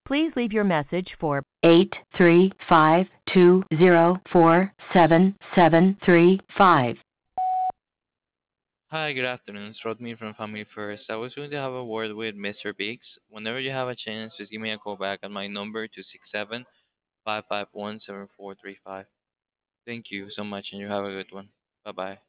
Please leave your message for 83520477735. Hi, good afternoon. It's Rodney from Family First. I was going to have a word with Mr. Biggs. Whenever you have a chance, just give me a call back at my number 267-551-7435. Thank you so much, and you have a good one. Bye bye.